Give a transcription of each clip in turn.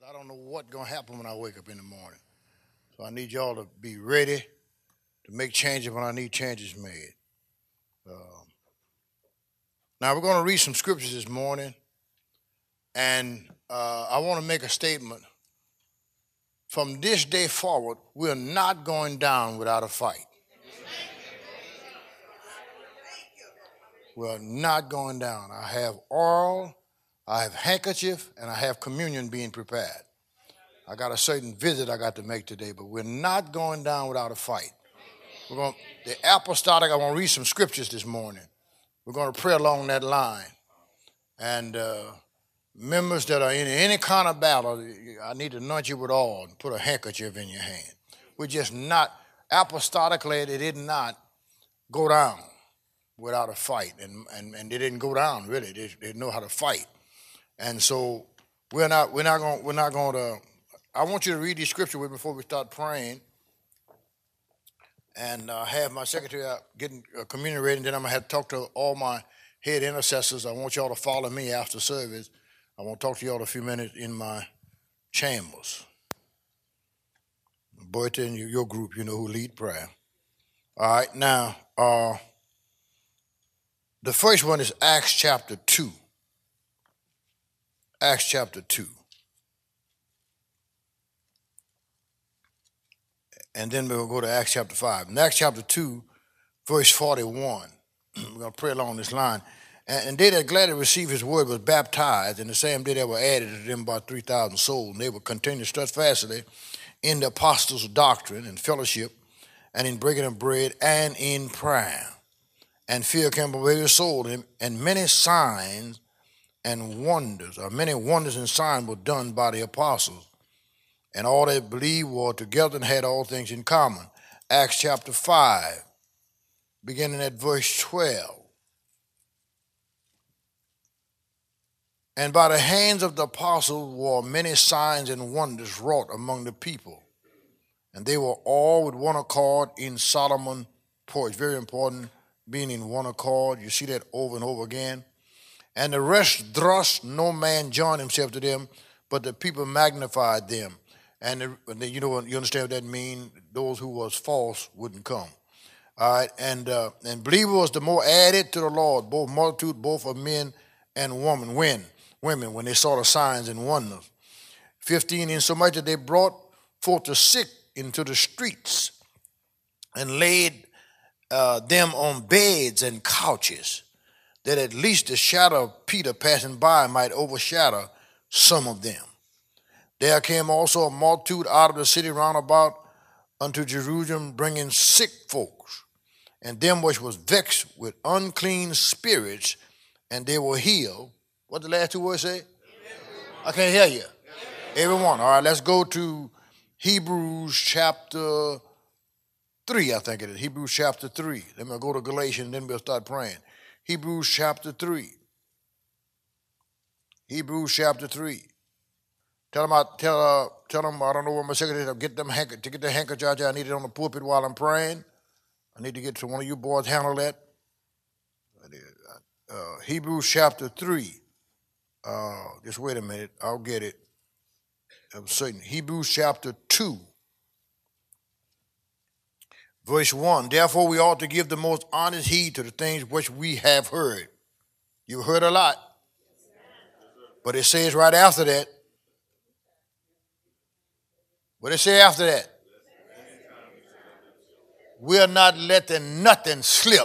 I don't know what's going to happen when I wake up in the morning. So I need y'all to be ready to make changes when I need changes made. Um, Now we're going to read some scriptures this morning, and I want to make a statement. From this day forward, we're not going down without a fight. We're not going down. I have oil, I have handkerchief, and I have communion being prepared. I got a certain visit I got to make today, but we're not going down without a fight. The apostolic, I want to read some scriptures this morning. We're going to pray along that line. And members that are in any kind of battle, I need to anoint you with oil and put a handkerchief in your hand. We're just not, apostolically, they did not go down without a fight. And they didn't go down, really. They know how to fight. And so we're not going to, I want you to read these scripture with me before we start praying. And have my secretary out getting communion ready, and then I'm going to have to talk to all my head intercessors. I want y'all to follow me after service. I want to talk to y'all a few minutes in my chambers. Bertha and your group, you know, who lead prayer. All right, now, the first one is Acts chapter 2. Acts chapter 2. And then we'll go to Acts chapter 5. In Acts chapter 2, verse 41. We're going to pray along this line. And they that gladly received his word was baptized, and the same day there were added to them about 3,000 souls. And they would continue steadfastly in the apostles' doctrine and fellowship, and in breaking of bread, and in prayer. And fear came over every soul, and many signs and wonders, or many wonders and signs were done by the apostles. And all that believed were together and had all things in common. Acts chapter 5, beginning at verse 12. And by the hands of the apostles were many signs and wonders wrought among the people. And they were all with one accord in Solomon's porch. Very important, being in one accord. You see that over and over again. And the rest thrust no man joined himself to them, but the people magnified them. And you understand what that means? Those who was false wouldn't come. All right, and believer was the more added to the Lord, both multitude, both of men and women. When they saw the signs and wonders. 15, insomuch that they brought forth the sick into the streets and laid them on beds and couches, that at least the shadow of Peter passing by might overshadow some of them. There came also a multitude out of the city round about unto Jerusalem, bringing sick folks, and them which was vexed with unclean spirits, and they were healed. What the last two words say? Everyone. I can't hear you. Everyone. All right, let's go to Hebrews chapter 3, I think it is. Hebrews chapter 3. Then we'll go to Galatians, and then we'll start praying. Hebrews chapter 3. Hebrews chapter 3. Tell them, I don't know where my secretary is. Get the handkerchief out there. I need it on the pulpit while I'm praying. I need to get to one of you boys handle that. Hebrews chapter 3. Just wait a minute. I'll get it. I'm certain. Hebrews chapter 2. Verse 1. Therefore we ought to give the most honest heed to the things which we have heard. You've heard a lot. But it says right after that. What it say after that? We're not letting nothing slip.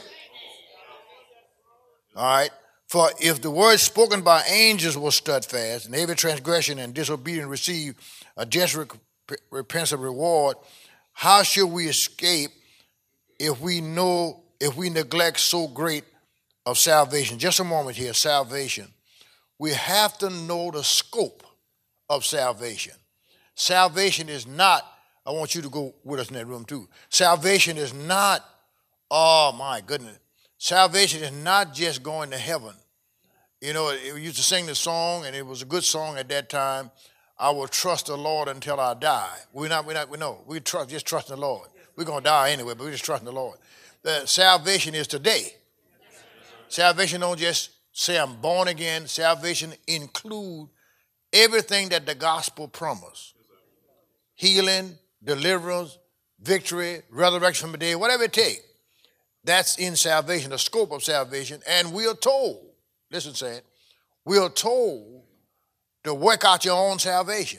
All right? For if the word spoken by angels was steadfast, and every transgression and disobedience receive a just recompense of reward, how should we escape if we neglect so great of salvation? Just a moment here, salvation. We have to know the scope of salvation. Salvation is not, I want you to go with us in that room too. Salvation is not, oh my goodness. Salvation is not just going to heaven. You know, we used to sing the song, and it was a good song at that time. I will trust the Lord until I die. We just trust the Lord. We're going to die anyway, but we're just trusting the Lord. The salvation is today. Salvation don't just say I'm born again. Salvation includes everything that the gospel promised. Healing, deliverance, victory, resurrection from the dead, whatever it takes. That's in salvation, the scope of salvation. And we are told, listen, say it, we are told to work out your own salvation.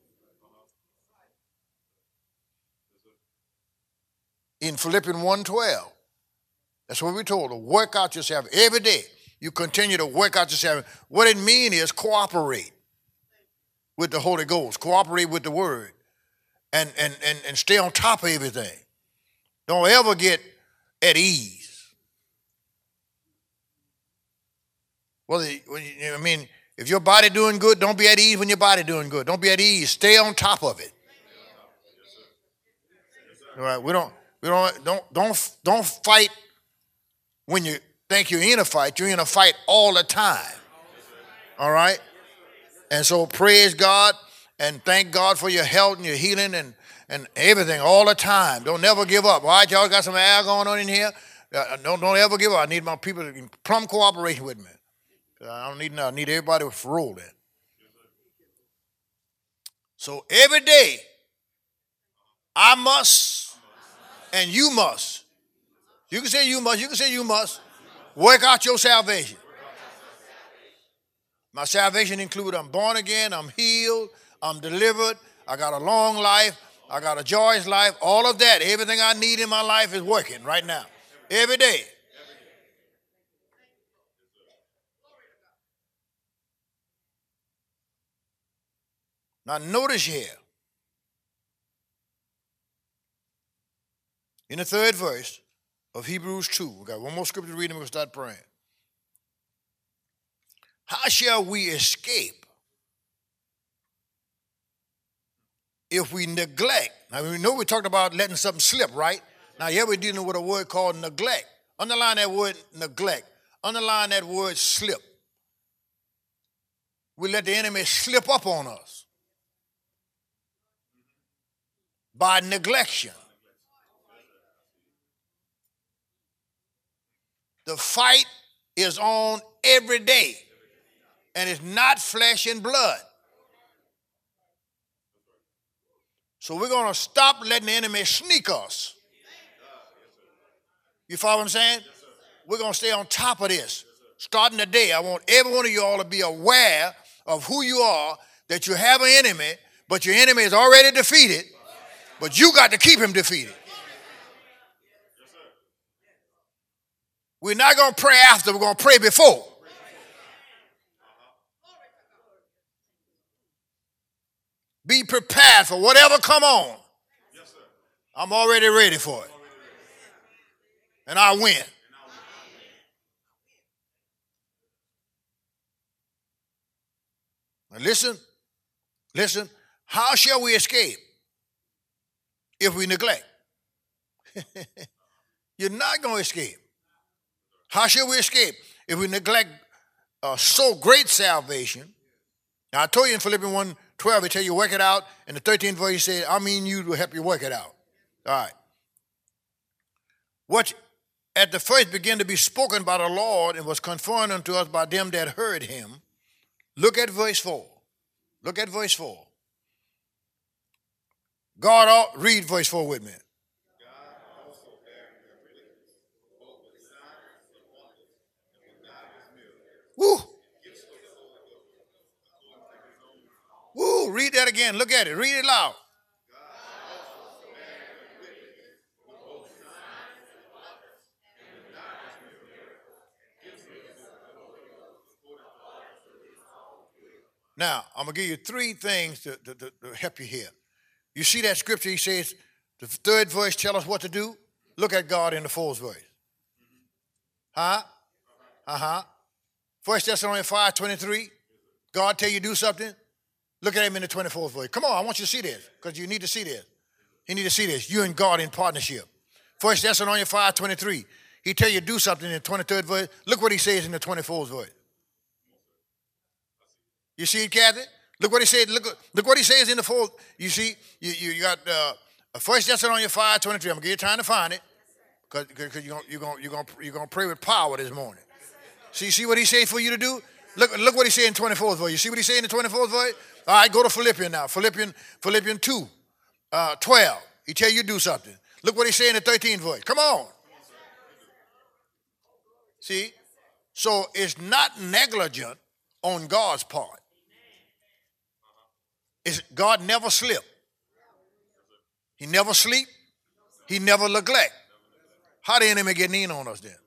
In Philippians 1:12, that's what we're told, to work out your salvation. Every day, you continue to work out your salvation. What it means is cooperate with the Holy Ghost, cooperate with the Word, and stay on top of everything. Don't ever get at ease. If your body doing good, don't be at ease when your body doing good. Don't be at ease. Stay on top of it. All right, don't fight when you think you're in a fight. You're in a fight all the time. All right? And so praise God and thank God for your health and your healing and everything all the time. Don't never give up. All right, y'all got some air going on in here? Don't ever give up. I need my people to plumb cooperation with me. I don't need nothing. I need everybody to roll that. So every day, I must and you must. You can say you must. You can say you must. Work out your salvation. My salvation includes I'm born again, I'm healed, I'm delivered, I got a long life, I got a joyous life. All of that, everything I need in my life is working right now. Every day. Now notice here, in the third verse of Hebrews 2, we got one more scripture to read and we're going to start praying. How shall we escape if we neglect? Now we know we talked about letting something slip, right? Now here we're dealing with a word called neglect. Underline that word neglect. Underline that word slip. We let the enemy slip up on us by neglection. The fight is on every day, and it's not flesh and blood. So we're going to stop letting the enemy sneak us. You follow what I'm saying? We're going to stay on top of this. Starting today, I want every one of you all to be aware of who you are, that you have an enemy, but your enemy is already defeated, but you got to keep him defeated. We're not going to pray after, we're going to pray before. Be prepared for whatever come on. I'm already ready for it. And I win. Now listen. How shall we escape if we neglect? You're not going to escape. How shall we escape if we neglect so great salvation? Now I told you in Philippians 1:12, it tell you work it out. In the 13th verse, he said, I mean you to help you work it out. All right. What at the first began to be spoken by the Lord and was confirmed unto us by them that heard him. Look at verse 4. Look at verse 4. Read verse 4 with me. Woo! Woo! Read that again. Look at it. Read it loud. Now, I'm going to give you three things to help you here. You see that scripture, he says, the third verse tell us what to do. Look at God in the fourth verse. Huh? Uh-huh. 1 Thessalonians 5:23. God tell you to do something. Look at him in the 24th verse. Come on, I want you to see this, because you need to see this. You need to see this. You and God in partnership. 1 Thessalonians 5:23. He tell you to do something in the 23rd verse. Look what he says in the 24th verse. You see it, Kathy? Look what he said. Look what he says in the fourth. You see, you got 1 Thessalonians 5:23. I'm gonna give you time to find it, because you're gonna pray with power this morning. See what he said for you to do? Look what he said in 24th verse. You see what he said in the 24th verse? All right, go to Philippians now. Philippians 2, 12. He tell you to do something. Look what he said in the 13th verse. Come on. See? So it's not negligent on God's part. God never slip. He never sleep. He never neglect. How the enemy getting in on us then?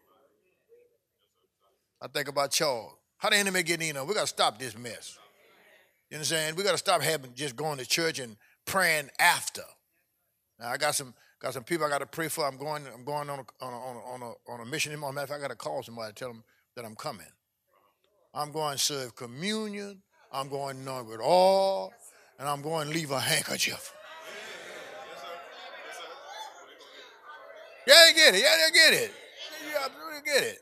I think about Charles. How the enemy getting in on us? We got to stop this mess. You understand? We got to stop just going to church and praying after. Now I got some people I got to pray for. I'm going on a mission. As a matter of fact, I got to call somebody to tell them that I'm coming. I'm going to serve communion. I'm going to anoint with oil, and I'm going to leave a handkerchief. Yeah, they get it. Yeah, they get it. You absolutely get it.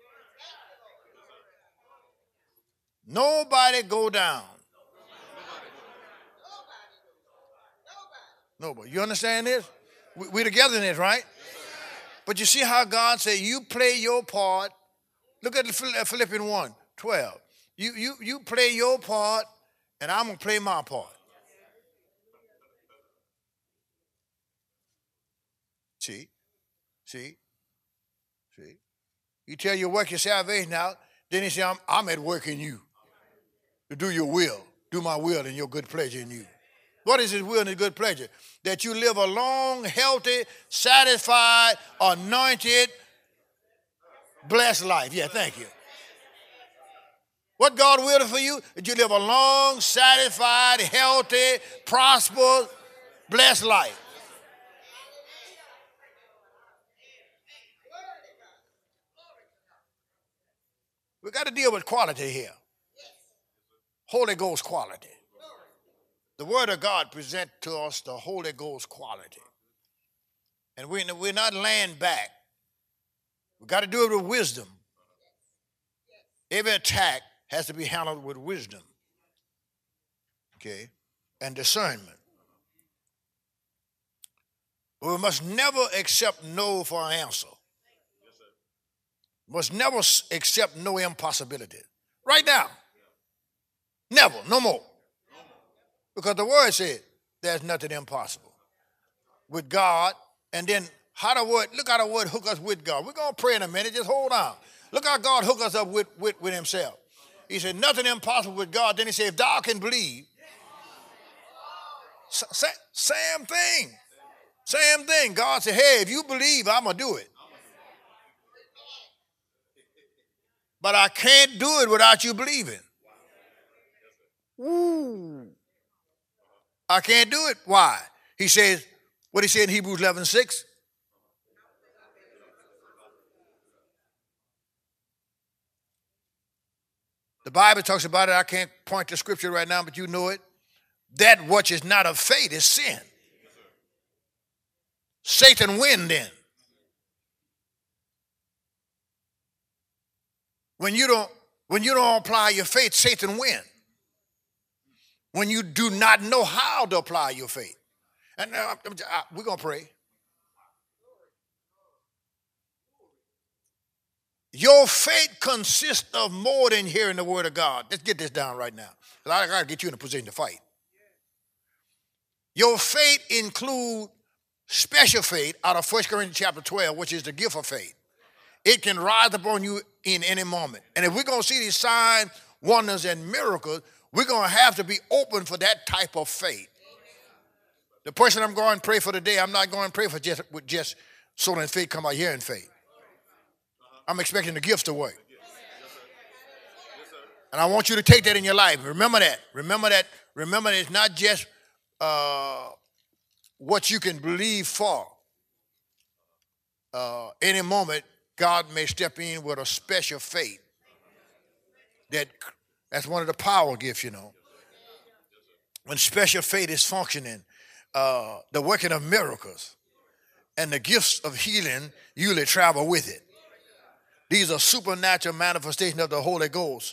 Nobody go down. Nobody. You understand this? We together in this, right? But you see how God said, you play your part. Look at Philippians 1, 12. You play your part, and I'm going to play my part. See? You tell you work your salvation out, then he said, I'm at work in you to do your will, do my will and your good pleasure in you. What is his will and his good pleasure? That you live a long, healthy, satisfied, anointed, blessed life. Yeah, thank you. What God will for you? That you live a long, satisfied, healthy, prosperous, blessed life. We got to deal with quality here. Holy Ghost quality. The Word of God presents to us the Holy Ghost quality. And we're not laying back. We got to do it with wisdom. Every attack has to be handled with wisdom. Okay? And discernment. But we must never accept no for an answer. Must never accept no impossibility. Right now. Never. No more. Because the word said there's nothing impossible with God. And then look how the word hook us with God. We're going to pray in a minute. Just hold on. Look how God hook us up with himself. He said nothing impossible with God. Then he said if thou can believe. Same thing. Same thing. God said, hey, if you believe, I'm going to do it. But I can't do it without you believing. Woo. I can't do it. Why? He says, what he said in Hebrews 11:6. The Bible talks about it. I can't point to scripture right now, but you know it. That which is not of faith is sin. Satan win then. When you don't apply your faith, Satan win. When you do not know how to apply your faith. And we're going to pray. Your faith consists of more than hearing the word of God. Let's get this down right now. I got to get you in a position to fight. Your faith includes special faith out of 1 Corinthians chapter 12, which is the gift of faith. It can rise upon you in any moment. And if we're going to see these signs, wonders, and miracles, we're going to have to be open for that type of faith. The person I'm going to pray for today, I'm not going to pray for just so that faith come out here in faith. I'm expecting the gifts to work. And I want you to take that in your life. Remember that. Remember that it's not just what you can believe for. Any moment, God may step in with a special faith. That's one of the power gifts, you know. When special faith is functioning, the working of miracles and the gifts of healing usually travel with it. These are supernatural manifestations of the Holy Ghost.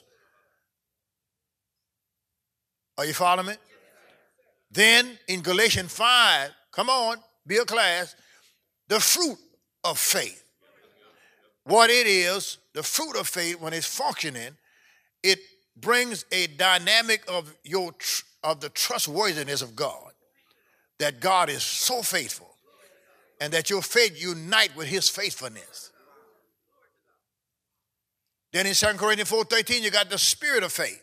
Are you following me? Then in Galatians 5, come on, be a class, the fruit of faith. What it is, the fruit of faith when it's functioning, it brings a dynamic of the trustworthiness of God, that God is so faithful, and that your faith unite with his faithfulness. Then in 2 Corinthians 4:13, you got the spirit of faith.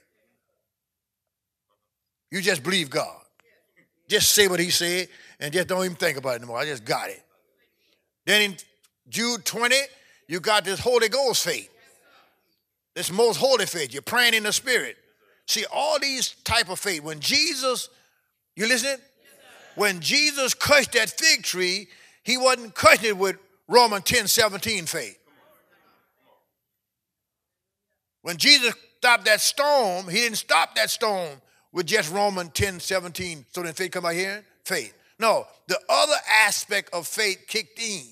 You just believe God. Just say what he said and just don't even think about it anymore. I just got it. Then in Jude 20, you got this Holy Ghost faith. This most holy faith. You're praying in the spirit. See, all these type of faith. When Jesus, you listening? When Jesus cursed that fig tree, he wasn't cursing it with Romans 10:17 faith. When Jesus stopped that storm, he didn't stop that storm with just Romans 10:17. So then faith come out here? Faith. No, the other aspect of faith kicked in.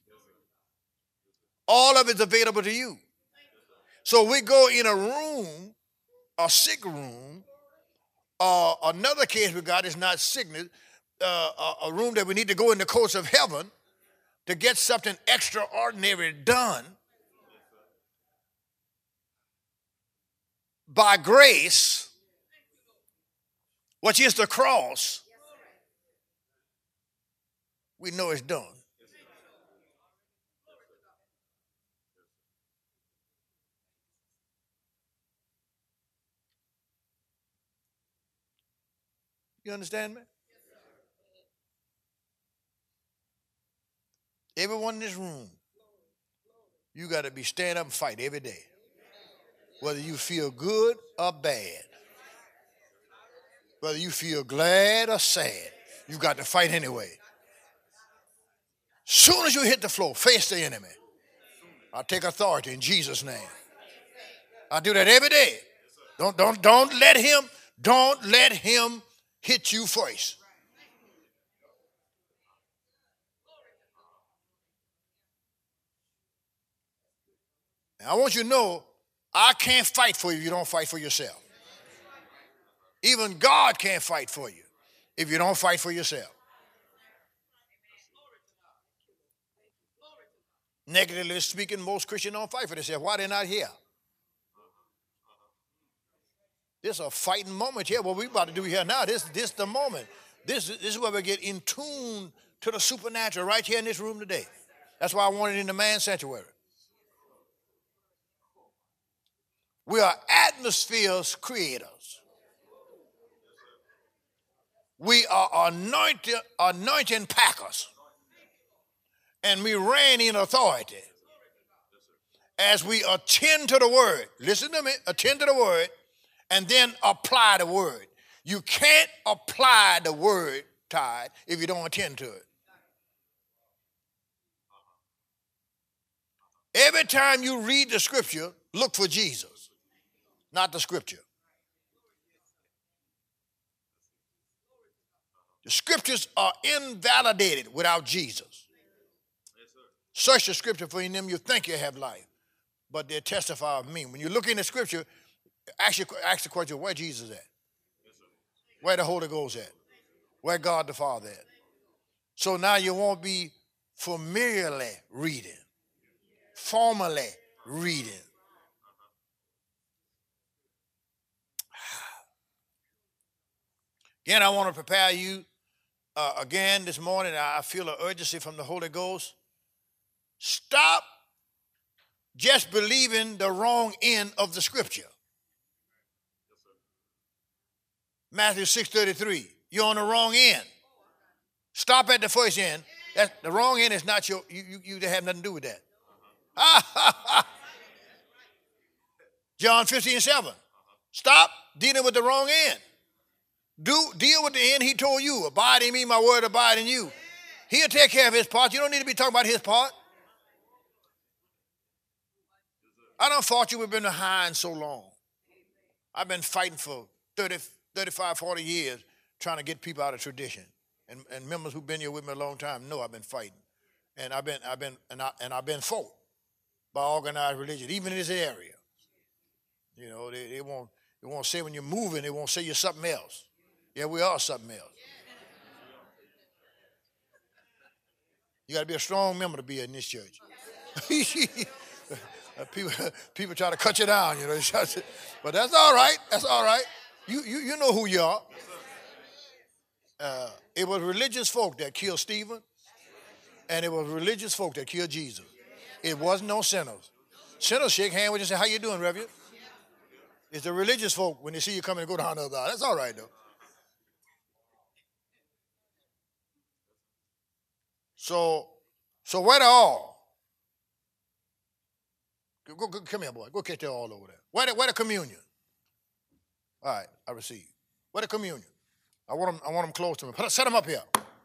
All of it's available to you. So we go in a room, a sick room, another case we got is not sickness, a room that we need to go in the courts of heaven to get something extraordinary done. By grace, which is the cross, we know it's done. You understand me? Everyone in this room, you got to be stand up and fight every day. Whether you feel good or bad. Whether you feel glad or sad, you got to fight anyway. Soon as you hit the floor, face the enemy. I take authority in Jesus' name. I do that every day. Don't let him hit you first. Now, I want you to know, I can't fight for you if you don't fight for yourself. Even God can't fight for you if you don't fight for yourself. Negatively speaking, most Christians don't fight for themselves. Why they're not here? This is a fighting moment here. What we're about to do here now, this is the moment. This is where we get in tune to the supernatural right here in this room today. That's why I want it in the man's sanctuary. We are atmospheres creators. We are anointing packers. And we reign in authority as we attend to the word. Listen to me, attend to the word and then apply the word. You can't apply the word, Tide, if you don't attend to it. Every time you read the scripture, look for Jesus, not the scripture. The scriptures are invalidated without Jesus. Search the scripture, for in them you think you have life, but they testify of me. When you look in the scripture, ask the question, where Jesus at? Where the Holy Ghost at? Where God the Father at? So now you won't be familiarly reading, formally reading. Again, I want to prepare you again this morning. I feel an urgency from the Holy Ghost. Stop just believing the wrong end of the scripture. Matthew 6:33. You're on the wrong end. Stop at the first end. The wrong end is not you have nothing to do with that. John 15:7. Stop dealing with the wrong end. Deal with the end he told you. Abide in me, my word abide in you. He'll take care of his part. You don't need to be talking about his part. I done fought you. We've been behind so long. I've been fighting for 30, 35, 40 years trying to get people out of tradition. And members who've been here with me a long time know I've been fighting. And I've been fought by organized religion, even in this area. You know, they won't say when you're moving, they won't say you're something else. Yeah, we are something else. You got to be a strong member to be in this church. People try to cut you down, you know. But that's all right. That's all right. You know who you are. It was religious folk that killed Stephen, and it was religious folk that killed Jesus. It wasn't no sinners. Sinners shake hands with you and say, "How you doing, Reverend?" It's the religious folk when they see you coming and go down the other aisle. That's all right, though. So where they all? Come here, boy. Go catch them all over there. Where the communion? All right, I receive. Where the communion? I want them close to me. Set them up here.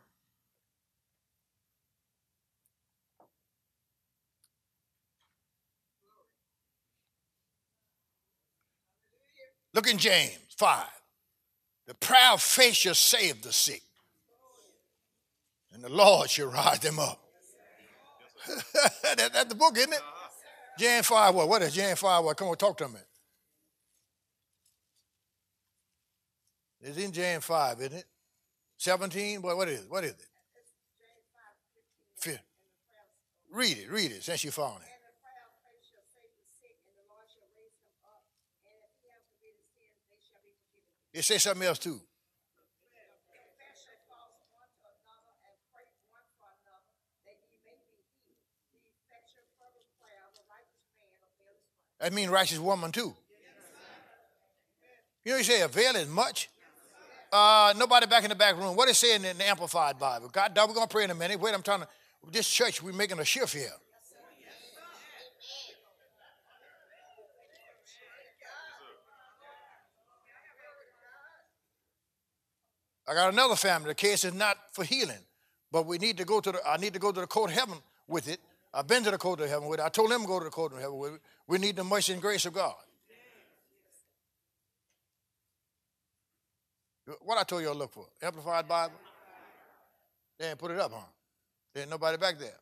Look in James 5. The proud face shall save the sick, and the Lord shall rise them up. That's the book, isn't it? James 5 what? What is James 5 what? Come on, talk to me. It's in James 5, isn't it? 17? Boy, what is it? What is it? Read it, since you found it. It says something else too. That means righteous woman too. You know, you say avail is much. Nobody back in the back room. What is saying in the Amplified Bible? God, we're going to pray in a minute. Wait, I'm trying to. This church, we're making a shift here. I got another family. The case is not for healing, but we need to go to the. I need to go to the court of heaven with it. I've been to the court of heaven with it. I told them to go to the court of heaven with it. We need the mercy and grace of God. What I told you to look for? Amplified Bible? They ain't put it up, huh? There ain't nobody back there.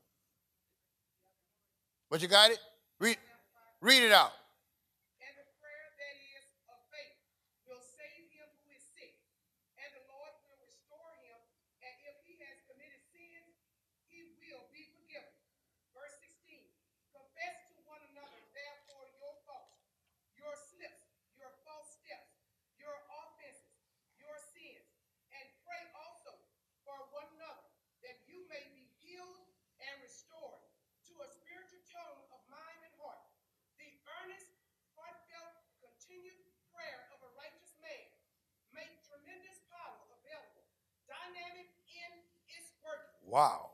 But you got it? Read it out. And the prayer that is of faith will save him who is sick, and the Lord will restore him, and if he has committed sins, he will be forgiven. Verse 16, confess to one another, therefore, your faults, your slips, your false steps, your offenses, your sins, and pray also for one another, that you may be healed and restored to a spiritual tone of mind and heart. The earnest, heartfelt, continued prayer of a righteous man make tremendous power available, dynamic in its working. Wow.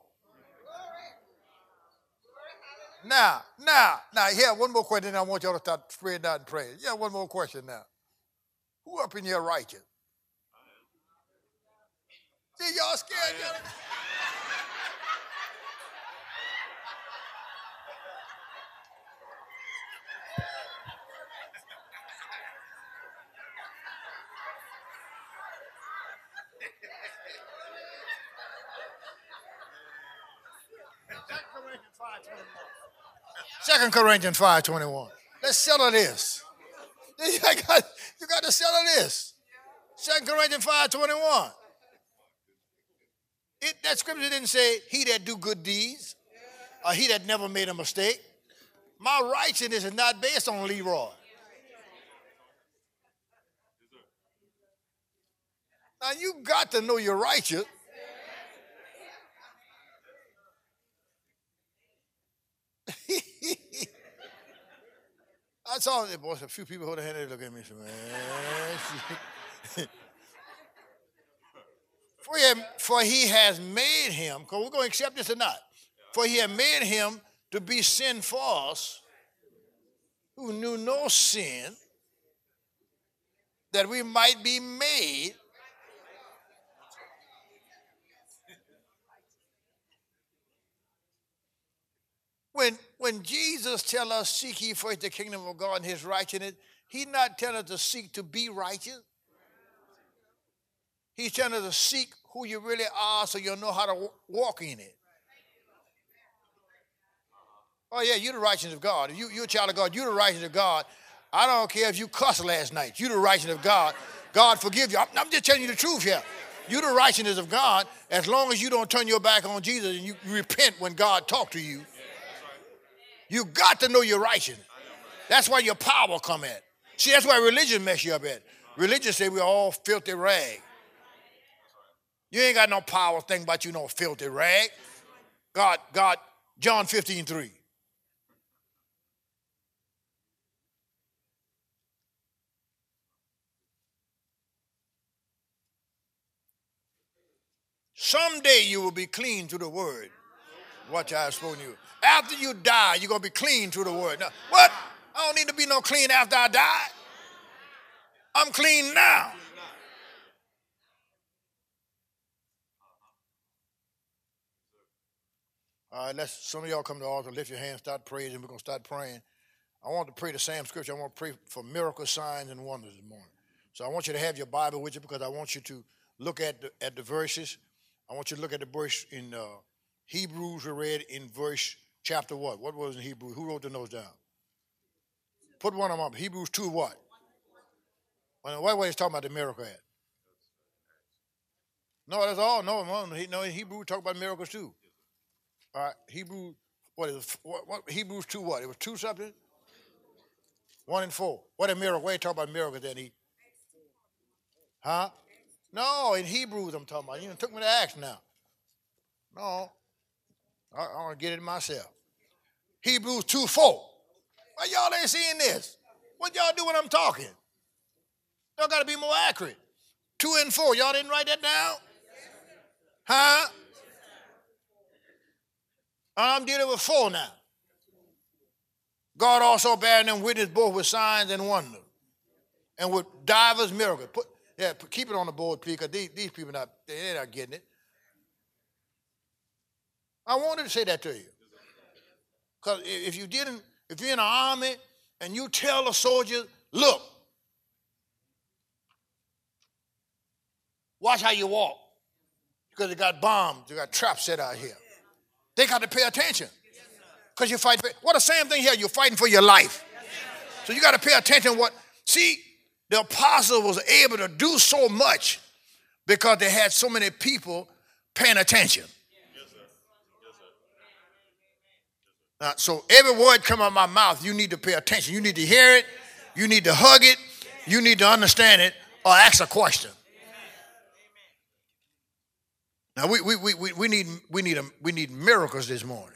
Now, here, one more question. I want y'all to start spreading out and praying. Yeah, one more question now. Who up in here righteous? See, y'all scared, y'all? 2 Corinthians 5:21. Let's settle this. You got to settle this. 2 Corinthians 5:21. That scripture didn't say he that do good deeds or he that never made a mistake. My righteousness is not based on Leroy. Now you got to know you're righteous. I saw it, boys. A few people hold their hand and look at me. Man. For he has made him, because we're going to accept this or not. For he had made him to be sin for us, who knew no sin, that we might be made. When Jesus tells us, seek ye first the kingdom of God and his righteousness, he's not telling us to seek to be righteous. He's telling us to seek who you really are so you'll know how to walk in it. Oh, yeah, you're the righteousness of God. If you're a child of God, you're the righteousness of God. I don't care if you cussed last night. You're the righteousness of God. God forgive you. I'm just telling you the truth here. You're the righteousness of God as long as you don't turn your back on Jesus and you repent when God talks to you. You got to know your righteousness. That's why your power come at. See, that's why religion mess you up at. Religion say we're all filthy rag. You ain't got no power thing about you no filthy rag. God, John 15:3. Someday you will be clean to the word. What I have spoken to you. After you die, you're going to be clean to the word. Now, what? I don't need to be no clean after I die. I'm clean now. All right, some of y'all come to the altar, lift your hands, start praising. We're going to start praying. I want to pray the same scripture. I want to pray for miracle signs and wonders this morning. So I want you to have your Bible with you because I want you to look at the verses. I want you to look at the verse in Hebrews we read in verse chapter what? What was in Hebrews? Who wrote the notes down? Put one of them up. Hebrews 2 what? What was he talking about the miracle at? No, that's all. No, in Hebrews talk about miracles too. All right, Hebrews, what is it? What Hebrews 2 what? It was 2 something? 1 and 4. What a miracle. Where you talk about miracles then? Huh? No, in Hebrews I'm talking about. You took me to Acts now. No. I want to get it myself. Hebrews 2:4. Why y'all ain't seeing this? What y'all do when I'm talking? Y'all got to be more accurate. 2 and 4. Y'all didn't write that down? Huh? I'm dealing with 4 now. God also bearing them witness both with signs and wonders and with divers miracles. Keep it on the board, please, because these people they're not getting it. I wanted to say that to you. Because if you're in an army and you tell a soldier, look, watch how you walk. Because they got bombs, they got traps set out here. They got to pay attention. Because you fight what the same thing here, you're fighting for your life. So you got to pay attention the apostle was able to do so much because they had so many people paying attention. So every word come out of my mouth, you need to pay attention. You need to hear it. You need to hug it. You need to understand it or ask a question. Now we need miracles this morning.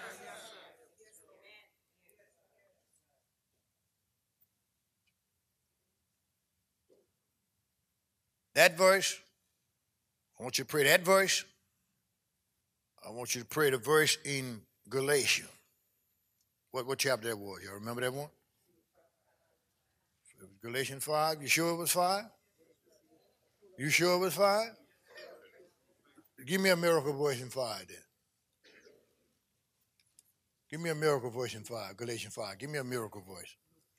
That verse, I want you to pray that verse. I want you to pray the verse in Galatians. What chapter that was? Y'all remember that one? Galatians 5. You sure it was 5? You sure it was 5? Give me a miracle verse in 5 then. Give me a miracle verse in 5. Galatians 5. Give me a miracle verse.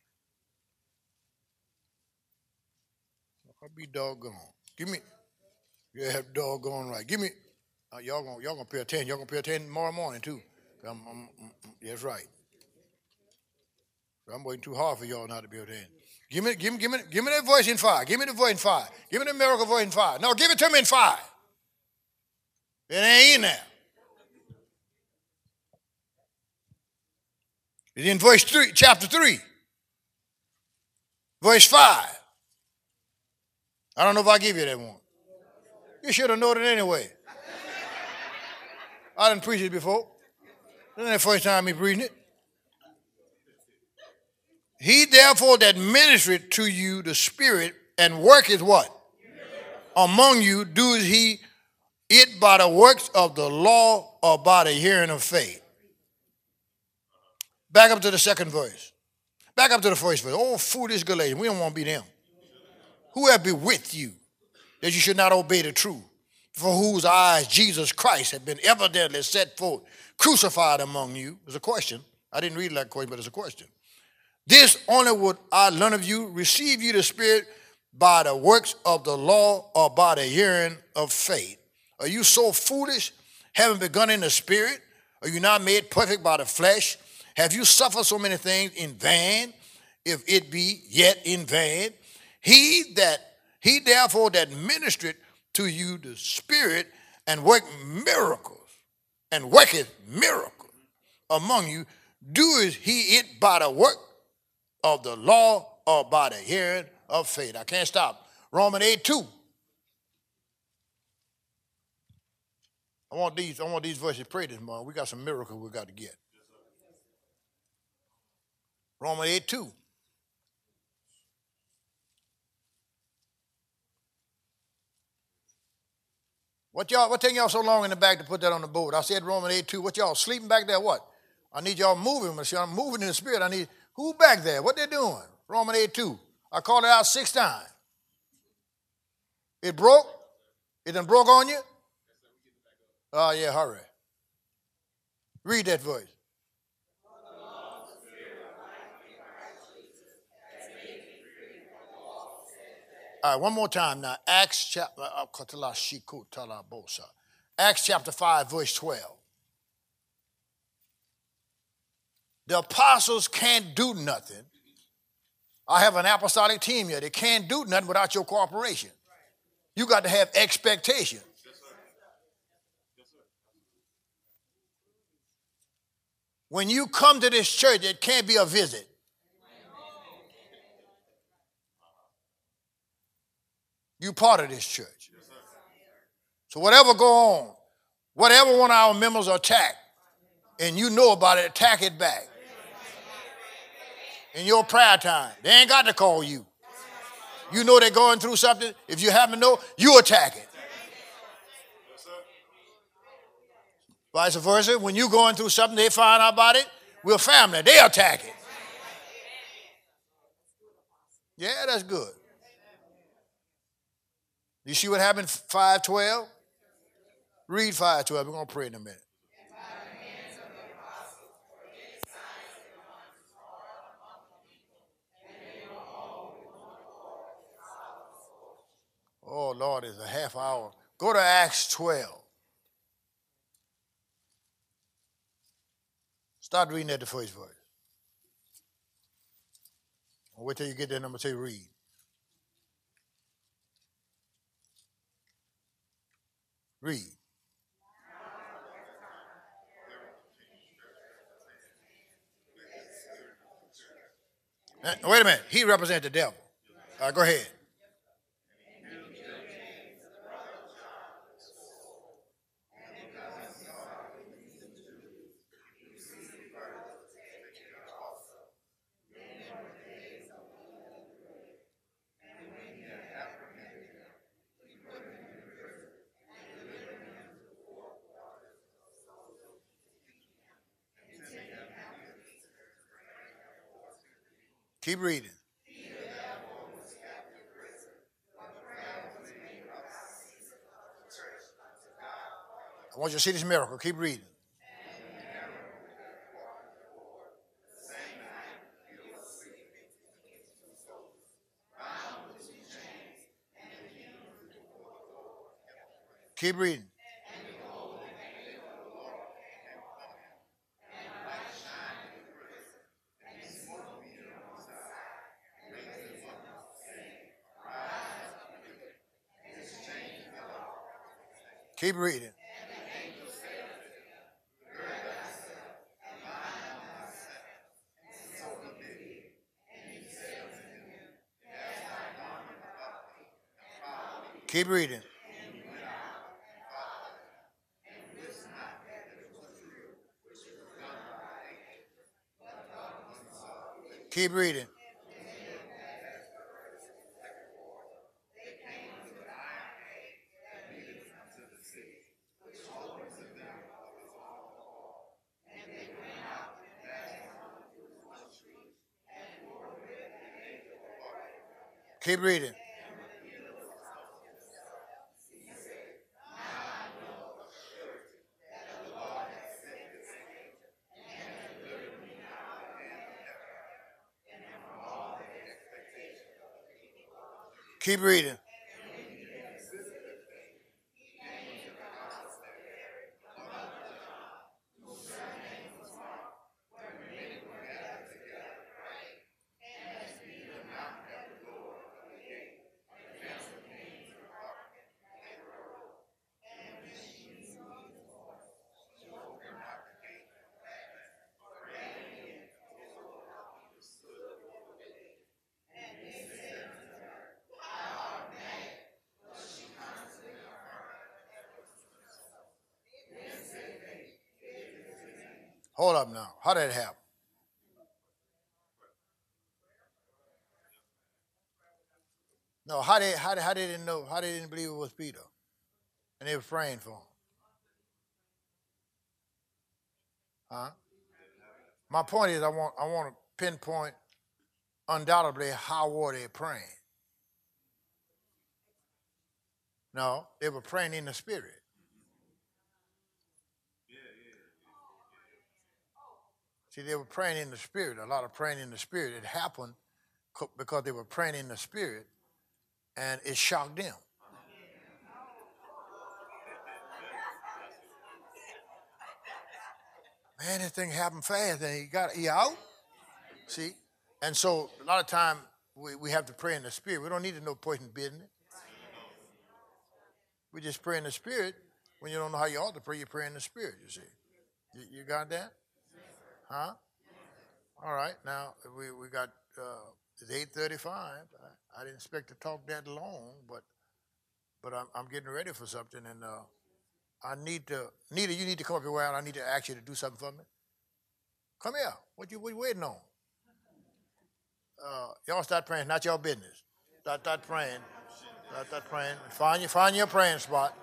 I'll be doggone. Give me. Yeah, doggone right. Give me. Y'all gonna pay attention. Y'all gonna pay attention tomorrow morning too. That's right. I'm waiting too hard for y'all not to be attention. Give me that voice in 5. Give me the voice in 5. Give me the miracle voice in 5. No, give it to me in 5. It ain't in there. It's in verse 3, chapter 3. Verse 5. I don't know if I give you that one. You should have known it anyway. I didn't preach it before. This ain't the first time me preaching it. He therefore that ministereth to you the Spirit and worketh what? Among you, doeth he it by the works of the law or by the hearing of faith? Back up to the second verse. Back up to the first verse. Oh, foolish Galatians. We don't want to be them. Who have been with you that you should not obey the truth, for whose eyes Jesus Christ had been evidently set forth, crucified among you? It's a question. I didn't read that question, but it's a question. This only would I learn of you, receive you the Spirit by the works of the law or by the hearing of faith. Are you so foolish, having begun in the Spirit? Are you not made perfect by the flesh? Have you suffered so many things in vain, if it be yet in vain? He therefore that ministered to you the Spirit and worketh miracles among you, doeth he it by the work of the law or by the hearing of faith? I can't stop. Romans 8:2. I want these verses prayed this morning. We got some miracles we got to get. Romans 8:2. What taking y'all so long in the back to put that on the board? I said Romans 8:2. What y'all sleeping back there? What? I need y'all moving. I'm moving in the spirit. I need who back there? What they doing? Romans 8:2. I called it out 6 times. It broke? It done broke on you? Oh yeah, hurry. Read that verse. All right, one more time now. Acts chapter 5, verse 12. The apostles can't do nothing. I have an apostolic team here. They can't do nothing without your cooperation. You got to have expectation. When you come to this church, it can't be a visit. You part of this church. So whatever go on, whatever one of our members attack, and you know about it, attack it back. In your prayer time, they ain't got to call you. You know they're going through something. If you happen to know, you attack it. Vice versa, when you going through something, they find out about it, we're family. They attack it. Yeah, that's good. You see what happened 5:12? Read 5:12. We're going to pray in a minute. Oh, Lord, it's a half hour. Go to Acts 12. Start reading at the first verse. I'll wait till you get there and I'm going to say read. Read. Wait a minute. He represents the devil. All right, go ahead. Keep reading. I want you to see this miracle. Keep reading. Keep reading. Keep reading. Keep reading. Keep reading. Keep reading. Keep reading. Hold up now. How did it happen? No, how they didn't know? How they didn't believe it was Peter, and they were praying for him? Huh? My point is, I want to pinpoint undoubtedly how were they praying. No, they were praying in the spirit. See, they were praying in the spirit. A lot of praying in the spirit. It happened because they were praying in the spirit, and it shocked them. Man, this thing happened fast, and he out. See, and so a lot of time we have to pray in the spirit. We don't need to know person's business. We just pray in the spirit. When you don't know how you ought to pray, you pray in the spirit. You see, you got that? Huh? All right. Now we got it's 8:35. I didn't expect to talk that long, but I'm getting ready for something, and I need to. Nita, you need to come up here. Where I need to ask you to do something for me. Come here. What you waiting on? Y'all start praying. Not your business. Start praying. Start praying. Find your praying spot.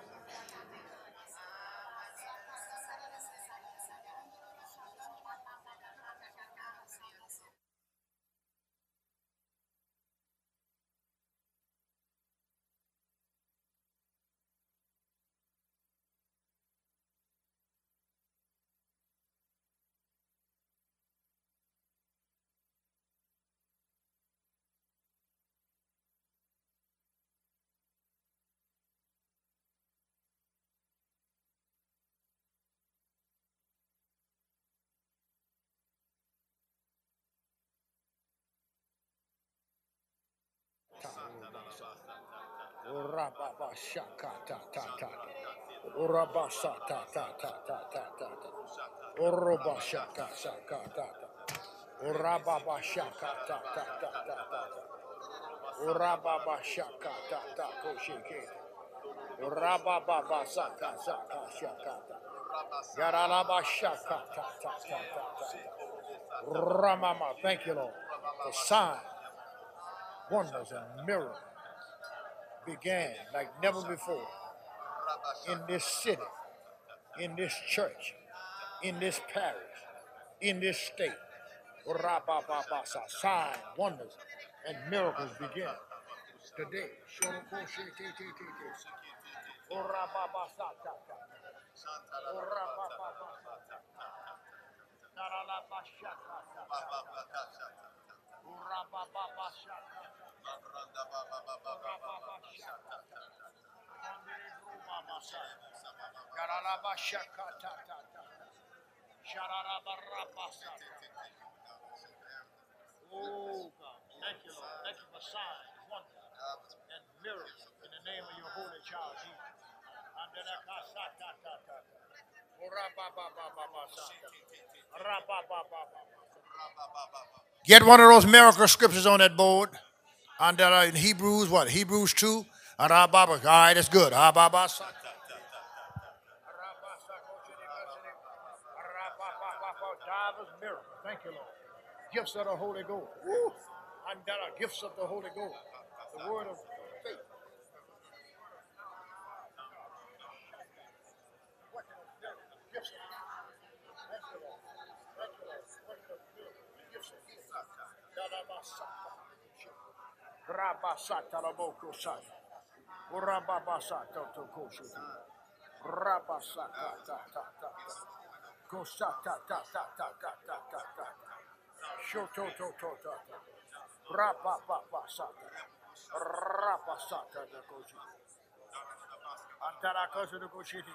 Urababa shaka ta ta ta. Urabasa ta ta ta ta ta ta. Uruba shaka shaka ta ta. Urababa shaka ta ta ta ta ta. Urababa shaka ta ta koshike. Urababa saka saka shaka ta. Yaralaba shaka ta ta ta ta ta. Ramama, thank you, Lord. The sign, wonders, and miracles began like never before in this city, in this church, in this parish, in this state. Rabababasa, signs, wonders, and miracles begin today. Orababasata. Orabababasa. Naralabashakata. Orabababashaka. Orababashaka. Anderebrumamasa. Garalabashakata. Shararabarabasata. Oh God, thank you, Lord. Thank you for signs, wonders, and miracles in the name of your holy child Jesus. Get one of those miracle scriptures on that board. In Hebrews, what? Hebrews 2. All right, that's good. Divers miracles. Thank you, Lord. Gifts of the Holy Ghost. Woo. Andala, gifts of the Holy Ghost. The word of faith. Gifts of thank you, Lord. Thank you, Lord. Gifts of Rabasata Laboko Sata. Urababasata Tokoshu. Rabasata ta ta ta. Kosata ta ta ta ta ta ta ta. Shoto to to ta ta. Rababasata. Rabasata the Koshi. Antara Koshi the Koshiti.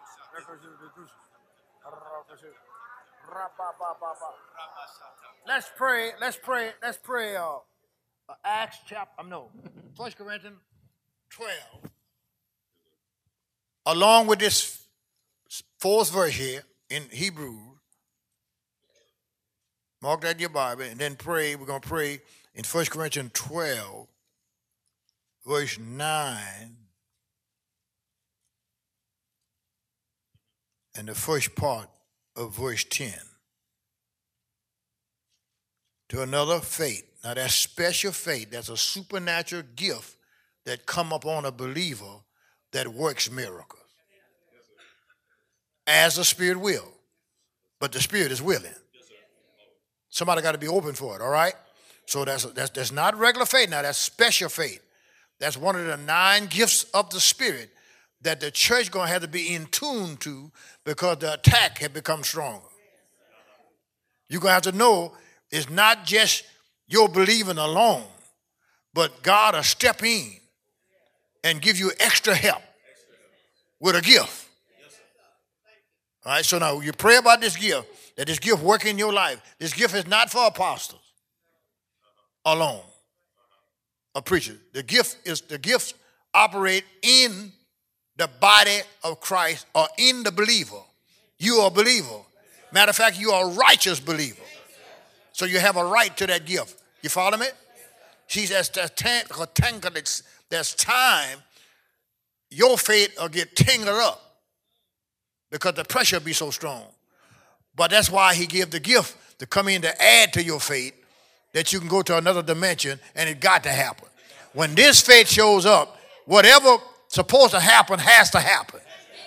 Let's pray. Let's pray. Acts chapter. No. 1 Corinthians 12. Along with this fourth verse here in Hebrew. Mark that in your Bible and then pray. We're going to pray in 1 Corinthians 12, verse 9, and the first part of verse 10. to another faith. Now that's special faith. That's a supernatural gift that come upon a believer that works miracles. As the Spirit will. But the Spirit is willing. Somebody got to be open for it, all right? So that's not regular faith now. That's special faith. That's one of the 9 gifts of the Spirit that the church going to have to be in tune to because the attack had become stronger. You're going to have to know it's not just your believing alone, but God will step in and give you extra help with a gift. All right, so now you pray about this gift, that this gift work in your life. This gift is not for apostles alone, a preacher. The gifts operate in the body of Christ or in the believer. You are a believer. Matter of fact, you are a righteous believer. So you have a right to that gift. You follow me? See, there's time your faith will get tangled up because the pressure will be so strong. But that's why he gave the gift to come in to add to your faith that you can go to another dimension, and it got to happen. When this faith shows up, whatever supposed to happen has to happen.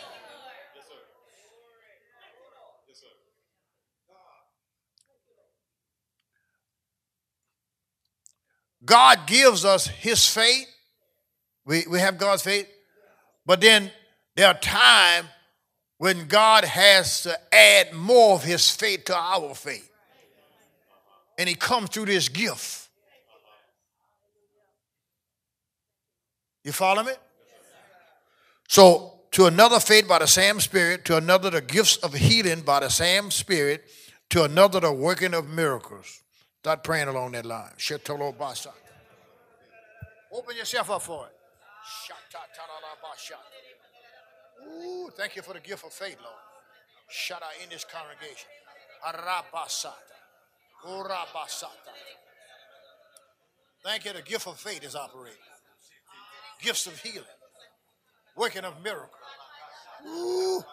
God gives us his faith. We have God's faith. But then there are times when God has to add more of his faith to our faith. And he comes through this gift. You follow me? So to another faith by the same Spirit, to another the gifts of healing by the same Spirit, to another the working of miracles. Start praying along that line. Open yourself up for it. Ooh, thank you for the gift of faith, Lord. Shut in this congregation. Thank you, the gift of faith is operating. Gifts of healing. Working of miracles. Ooh.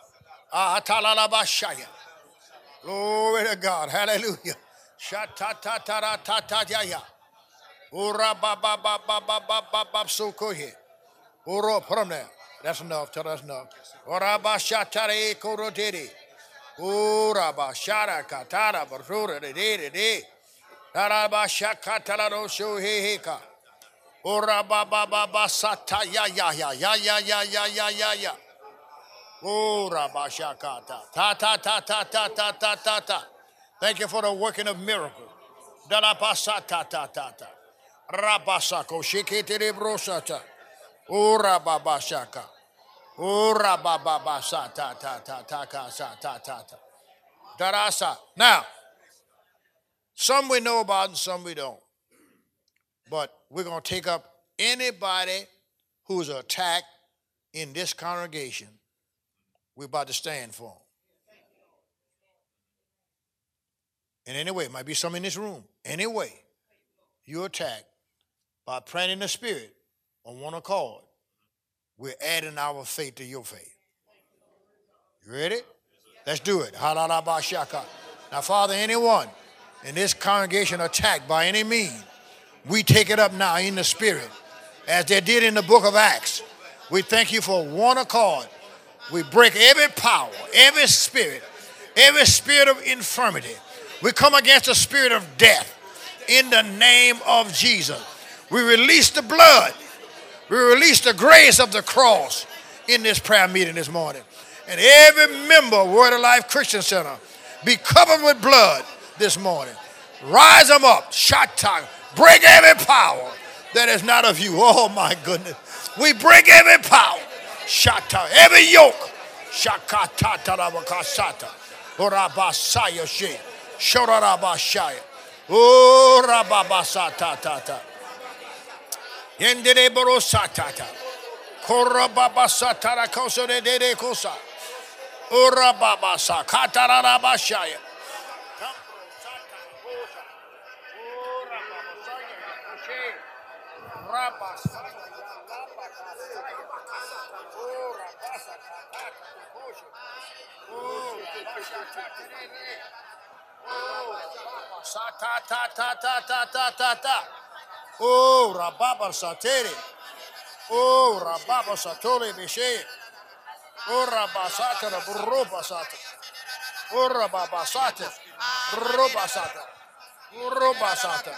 Glory to God. Hallelujah. Sha-ta-ta-ta-ra-ta-ta-ya-ya. Ora ba ba ba ba ba ba ba ba so ko here. Ora put them there. That's enough. Tell us enough. Ora ba sha-ta-re ko-ro-te-re. Ora ba sha-ra-ka-ta-ra ba-ro-re-de-de-de. Ra-ra ba sha-ka-ta-ra-ro-sho-he-he-ka. Ora ba ba ba ba sa-ta-ya-ya-ya-ya-ya-ya-ya-ya-ya-ya. Ora ba sha-ka-ta. Ta-ta-ta-ta-ta-ta-ta-ta-ta. Thank you for the working of miracles. Da-da-ba-sa-ta-ta-ta-ta. Rabasako shikete brosata. Ora baba shaka. Ora baba sa ta ta ta ta ka sa ta ta ta. Darasa. Now, some we know about and some we don't. But we're going to take up anybody who's attacked in this congregation. We're about to stand for them. In any way, might be some in this room. Anyway, you're attacked. By praying in the Spirit on one accord, we're adding our faith to your faith. You ready? Let's do it. Now, Father, anyone in this congregation attacked by any means, we take it up now in the Spirit, as they did in the book of Acts. We thank you for one accord. We break every power, every spirit of infirmity. We come against the spirit of death in the name of Jesus. We release the blood. We release the grace of the cross in this prayer meeting this morning. And every member of Word of Life Christian Center be covered with blood this morning. Rise them up. Shatta. Break every power that is not of you. Oh, my goodness. We break every power. Shatta. Every yoke. Shakatarabakasata. Orabasaya she. Shorabashaya. Orababasata. Yendere borosatata. Korababasatara koso de de kosa. Orababasa katarabashaya. Sa ta ta ta ta ta ta ta ta. Oh, rababa sateri. Oh, rababa satore beshe. Oh, rabasata da burrobasata. Oh, rababasata. Burrobasata. Burrobasata.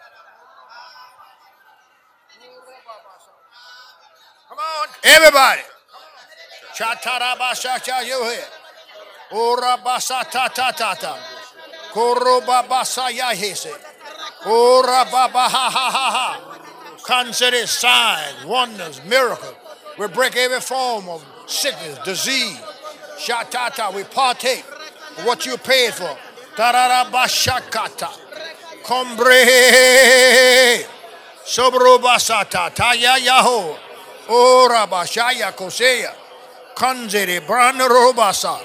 Come on, everybody. Chatarabasha, you here. Ora basata ta ta ta. Koroba basaya hese. Ora baba ha ha ha ha. Consider signs, wonders, miracles. We break every form of sickness, disease. Shatata, we partake of what you paid for. Tararabashakata. Combre. Sobrobasata. Taya yaho. Ora bashaya kosea. Kanzere branarobasa.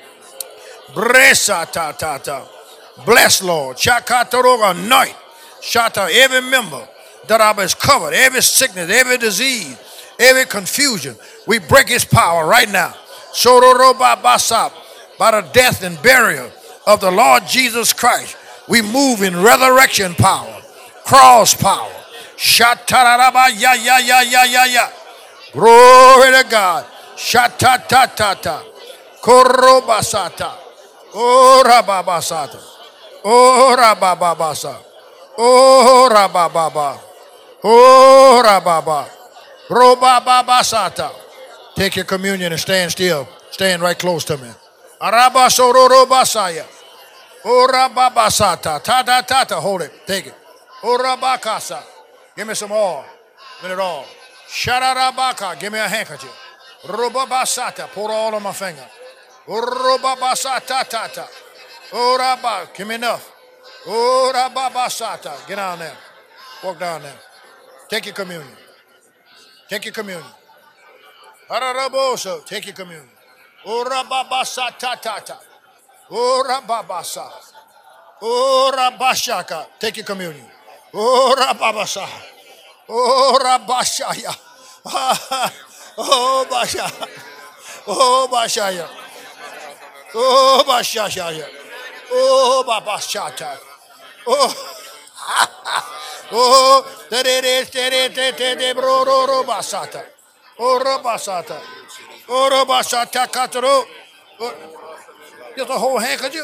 Bresa ta ta ta. Bless Lord. Chakataroga anoint. Shata every member that I is covered. Every sickness, every disease, every confusion. We break his power right now. Sororoba basa. By the death and burial of the Lord Jesus Christ. We move in resurrection power. Cross power. Shataraba ya ya ya ya ya ya. Glory to God. Shatatatata. Korobasata. Ora babasata. Ora bababasa. Ora bababa. Ora baba. Roba babasata. Take your communion and stand still. Stand right close to me. Araba sororo basaya. Ora babasata. Tata tata. Hold it. Take it. Ora bakasa. Give me some oil. Give me it all. Shararabaka. Give me a handkerchief. Roba basata. Pour all on my finger. Oroba basata tata. Oraba. Give me enough. Oraba basata. Get down there. Walk down there. Take your communion. Take your communion. Hararaboso. Take your communion. Oraba basata tata. Oraba basa. Orabashaka. Take your communion. Orababasa. Orabashaya. Oh basha. Oh bashaya. Oh, Bashashaya. Oh, Babashata. Oh, oh, de bro basata. Oh, Robasata. Oh, Robasata Kataro. Just a whole handkerchief.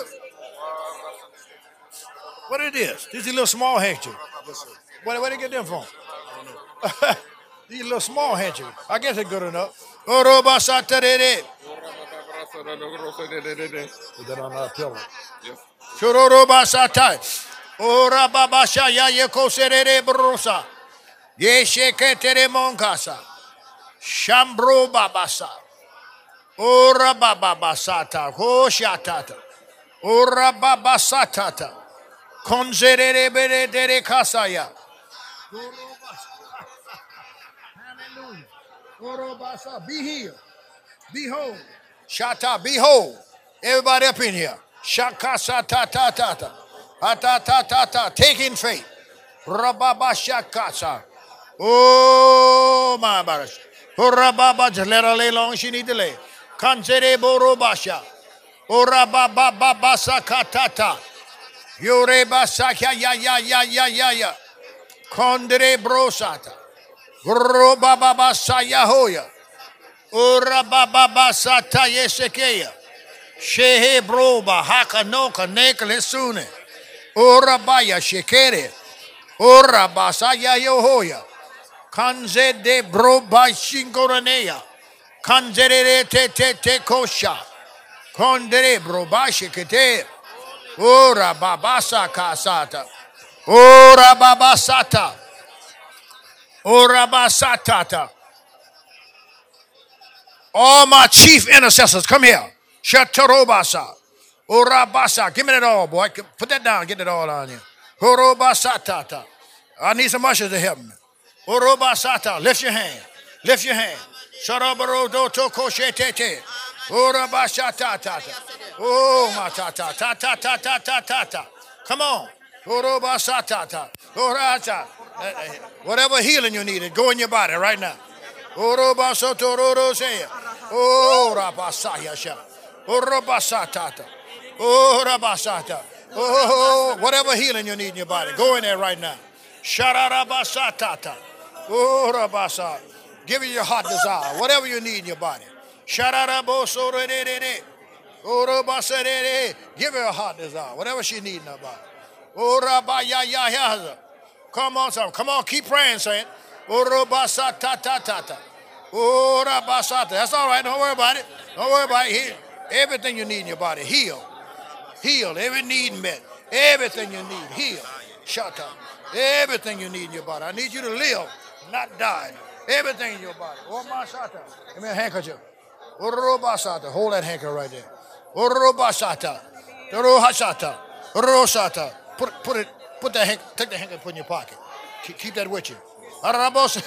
What it is? This is a little small handkerchief. Where did you get them from? These little small handkerchiefs. I guess they're good enough. Oh, Robasata de. Put that on our pillow. Chororo basatai. Ora babasha ya yeko serere brusa. Yesheke tere monkasa. Shambro babasa. Ora bababasata. Hoshatata. Ora babasatata. Konzerere bere dere kasaya. Hallelujah. Ora basa. Be healed. Behold. Shata, behold. Everybody up in here. Shaka ta ta ta ta. Ta ta ta ta. Taking faith. Rababa shakasa. Oh my barash. Rababa, just let her lay long she need to lay. Kansere borobasha. Rababa babasa katata. Yoreba sakya ya ya ya ya ya ya. Kondre brosata. Robaba sayahoya. Ora baba basata yesekeya. Shehe broba haka noka nekle sune. Ora baya shekere. Ora basaya yohoya. Kanze de broba shingoranea. Kanzere te kosha. Kondere broba shekete. Ora babasa kasata. Ora babasata. Ora basatata. All my chief intercessors, come here. Shatarobasa. Orabasa. Give me that all, boy. Put that down. Get it all on here. Orobasatata. I need some ushers to help me. Orobasata. Lift your hand. Lift your hand. Sharabarodoto koshetete. Orabasatata. Oh, my tata. Tata tata tata. Come on. Orobasatata. Orata. Whatever healing you need, go in your body right now. Orobasotororosea. Oh, rabasayasha. Oh, rabasatata. Oh, rabasata. Oh, whatever healing you need in your body, go in there right now. Sharabasatata. Oh, rabasa. Give you your heart desire, whatever you need in your body. Shararabosorede. Oh, rabasarede. Give her a heart desire, whatever she needs in her body. Oh, rabayaya. Come on, son. Come on, keep praying, saint. Oh, rabasatata. Oh, rabasata. That's all right. Don't worry about it. Don't worry about it. Heal. Everything you need in your body, heal. Heal. Every need met. Everything you need, heal. Shut up. Everything you need in your body. I need you to live, not die. Everything in your body. Oh, my shata. Give me a handkerchief. Orobasata. Hold that handkerchief right there. Orobasata. Orohasata. Orosata. Put that handkerchief, take the handkerchief, put in your pocket. Keep that with you. Arabos.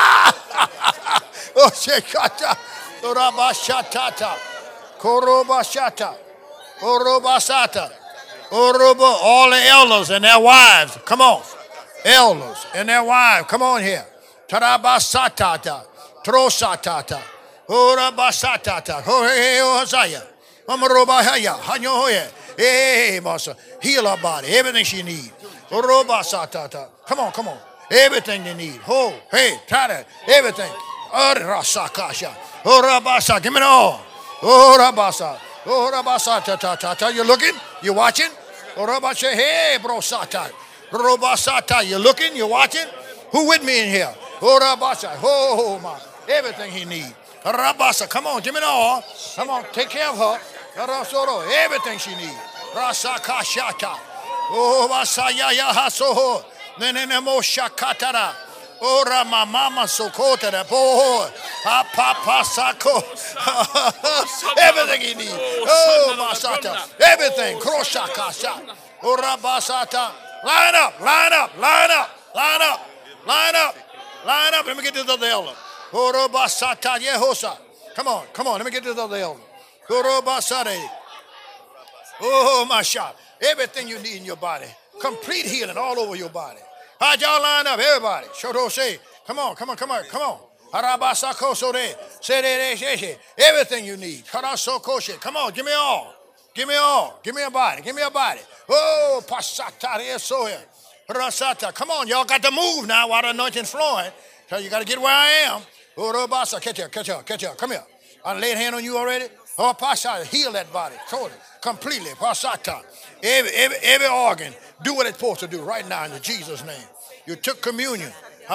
Oh, shekata. Orabashatata. Korobashata. Orobasata. Orobo. All the elders and their wives. Come on. Elders and their wives. Come on here. Tarabasatata. Trosatata. Orabasatata. Hosaya. Mamarobahaya. Hanyohoye. Hey, Masa. Heal her body. Everything she needs. Orobasatata. Come on, come on. Everything they need. Oh, hey, try that. Everything. Orasakasha. Orabasa. Give me it all. Orabasa. Orabasata. You looking? You watching? Orabasa. Hey, brosata. Orabasata. You looking? You watching? Who with me in here? Orabasa. Oh, my. Everything he needs. Orabasa. Come on, give me it all. Come on, take care of her. Everything she needs. Rasakashata. Oh, Vasaya Hasoho. Nenemo Shakatara. Ora mama sokota da boy. Papa sako. Everything he needs. Oh, Masata. Everything. Kroshakasha. Ora basata. Line up, line up, line up, line up, line up, line up. Let me get to the other elder. Ora basata yehosa. Come on, come on. Let me get to the other elder. Ora basare. Oh, my shot. Everything you need in your body. Complete healing all over your body. How'd y'all line up? Everybody. Shoto say. Come on, come on, come on, come on. Harabasako so de. Say everything you need. Harasoko shit. Come on, give me all. Give me all. Give me a body. Give me a body. Oh, pasata so here. Rasata. Come on, y'all got to move now while the anointing's flowing. So you got to get where I am. Oh, Robasa, catch here. Come here. I laid hand on you already. Oh, pasata, heal that body. Totally. Completely. Pasata. Every organ, do what it's supposed to do right now in Jesus' name. You took communion.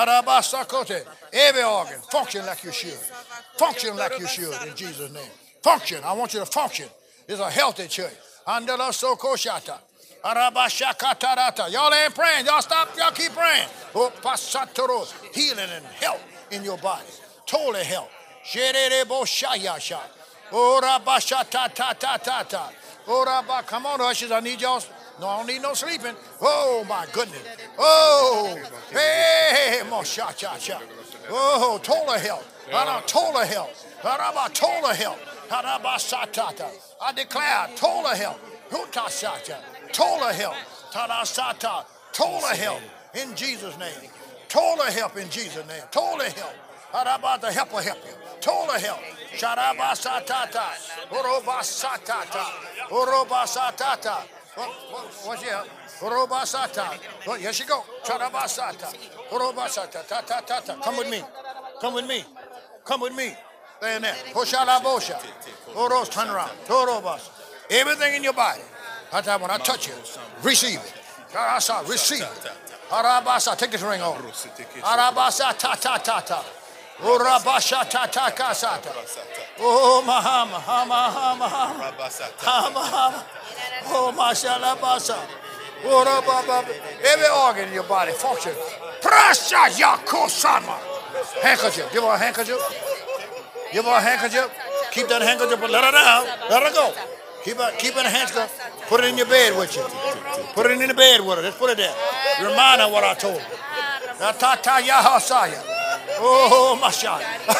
Every organ, function like you should. Function like you should in Jesus' name. Function. I want you to function. It's a healthy church. Andala sokoshata. Arabashakatarata. Y'all ain't praying. Y'all stop. Y'all keep praying. Oh, pasatoro. Healing and health in your body. Total health. Sherebo shayasha. Ora bashata ta ta ta ta. Come on, ushers, I need y'all. No, I don't need no sleeping. Oh, my goodness. Oh, hey, cha. Oh, total health. Total health. Total health. I declare total health. Total health. Total health in Jesus' name. Total help in Jesus' name. Total help. The help will help you. Total help. Sharabasatata. Orobasatata. What's here? Orobasata. Yes, you go. Sharabasata. Orobasata. Come with me. Come with me. Come with me. Stay in there. Hoshalabosha. Oros, turn around. Torobas. Everything in your body. When I touch you, receive it. Receive it. Arabasa. Take this ring off. Arabasa ta. Urabasha ta kasata. Oh, Mahama. Oh, Mashalabasa. Every organ in your body function. Prasha Yakosama. Handkerchief. Give her a handkerchief. Give her a handkerchief. Keep that handkerchief, but let her down. Let her go. Keep it in a handkerchief. Put it in your bed with you. Put it in the bed with her. Just put it there. Remind her what I told her. Tata Yahasaya. Oh, my shot.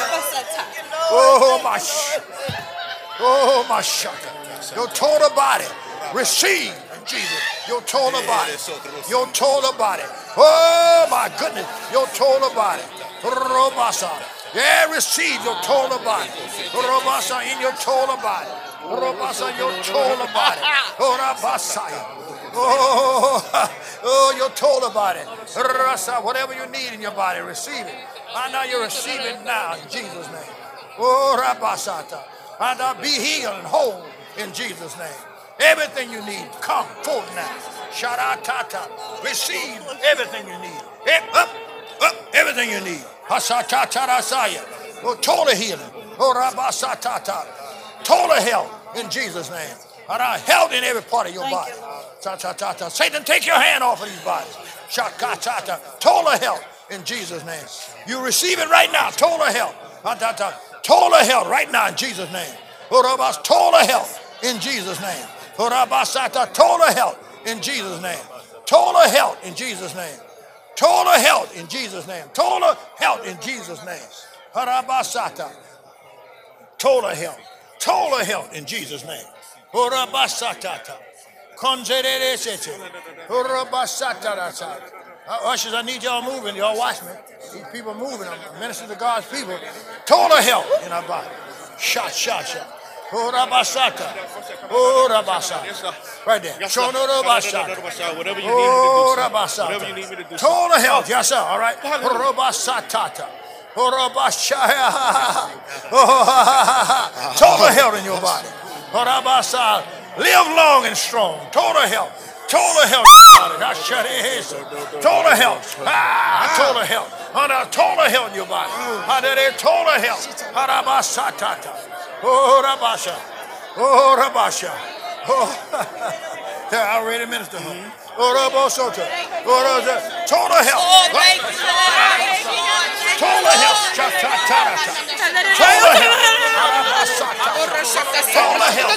Oh, my shot. Your total body. Receive, Jesus. Your total body. Your total body. Oh, my goodness. Your total body. Robasa. Yeah, receive your total body. Robasa in your total body. Robasa in your total body. Oh, your total body. Rasa, whatever you need in your body, receive it. I know you receive it now in Jesus' name. Oh, Rabasata. And be healed and whole in Jesus' name. Everything you need, come forth now. Sharatata. Receive everything you need. Up, everything you need. Hasatarasaya. Oh, total healing. Oh, Rabasatata. Total health in Jesus' name. Health in every part of your body. Satan, take your hand off of these bodies. Shakatata. Total health in Jesus' name. You receive it right now. Total health. Total health right now in Jesus' name. Total health in Jesus' name. Total health in Jesus' name. Total health in Jesus' name. Total health in Jesus' name. Total health in Jesus' name. Total health. Total health in Jesus' name. Ushers, I need y'all moving. Y'all watchmen. These people moving. I'm ministering to God's people. Total health in our body. Shot. Oh, Rabasata. Oh, Rabasata. Right there. Whatever you Oh, need me to do. Total health. Yes, sir. All right. Rabasata. Oh, Rabashaya. Total health in your body. Oh, Rabasata. Live long and strong. Total health. Total health. Total health. Total health. Total health in your body. Total health. Oh, Rabasha. Oh, Rabasha. Oh, I already ministered. Oh, Rabosota. Oh, total health. Total health. Total health. Total health.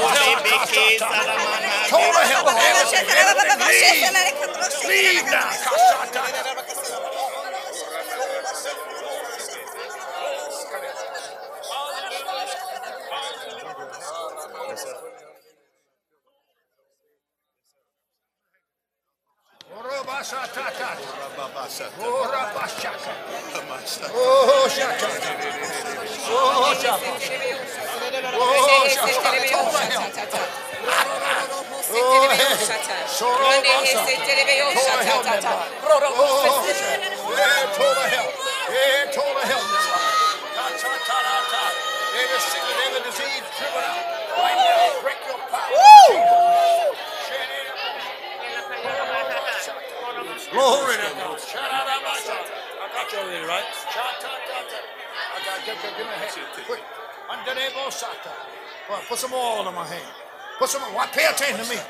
Total health. Leave now. Every sickness, every disease, driven out. Right now, break your power. Glory to God. I got you already, right? I got you. Give me a hand. Quick. Well, put some oil on my hand. Put some. Why? Pay attention to me.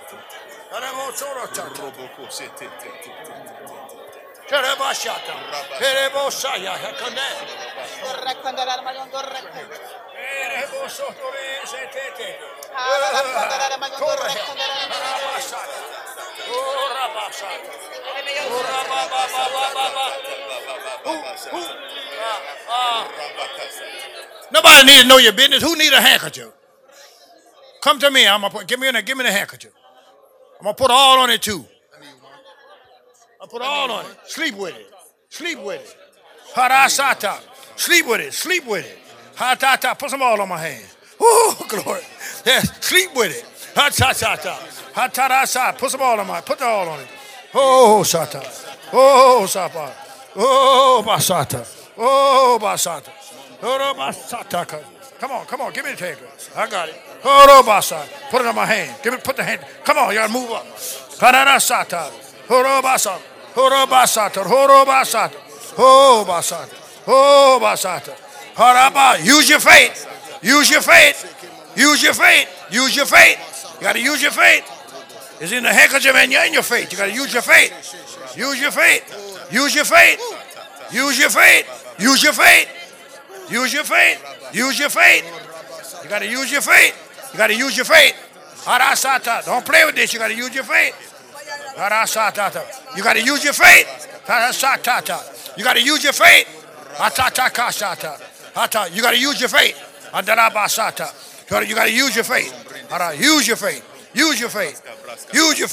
Nobody need to know your business. Who need a handkerchief? Come to me. I'm gonna give me the handkerchief. I'm gonna put all on it too. I put all on it. Sleep with it. Harasata. Sleep with it. Hatata. Put some oil on my hand. Oh, glory. Yes. Sleep with it. Hatata. Hatarasa. Put some oil on my. Put the oil on it. Oh, sata. Oh, sapa. Oh, basata. Oh, basata. Oh, basata. Come on. Give me the taker. I got it. Oh, basata. Put it on my hand. Put the hand. Come on, you gotta move up. Harasata. Oh, basata. Oh, basata. Haraba. Use your faith. You gotta use your faith. It's in the handkerchief and you're in your faith. You gotta use your faith. Use your faith. You gotta use your faith. Harasata. Don't play with this. You gotta use your faith. Harasata. You gotta use your faith. Harasata. You gotta use your faith. Hatata kasata. Hata. You gotta use your faith. Andarabasata. You gotta use your faith. Use your faith.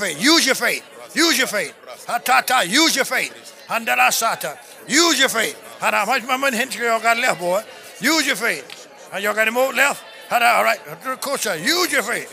Hatata. Use your faith. Andarasata. Use your faith. How much money y'all got left, boy? Use your faith. Y'all got any more left? All right. Coach, use your faith.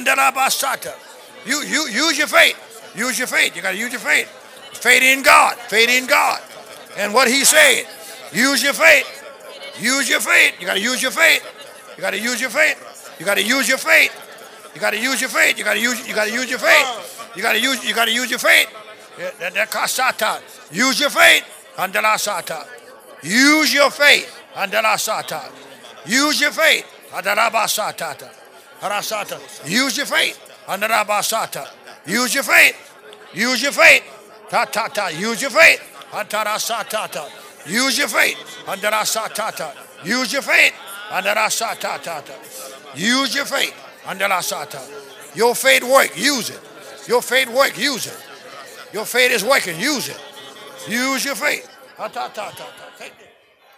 Use your faith. Use your faith. You got to use your faith. Faith in God. Faith in God. And what he said. Use your faith. Use your faith. You got to use your faith. You got to use your faith. You got to use your faith. You got to use your faith. You got to use your faith. You got to use your faith. That kasata. Use your faith. Andala sata. Use your faith. Andala sata. Use your faith. Andala basata. Harasata. Use your faith. Andala basata. Use your faith. Use your faith. Ta ta ta. Use your faith. Andala sata. Use your faith. Andala sata. Use your faith. Andala sata. Use your faith. Andala sata. Your faith work. Use it. Your faith work. Use it. Your faith is working. Use it. Use your faith. Ta ta ta ta. Take it.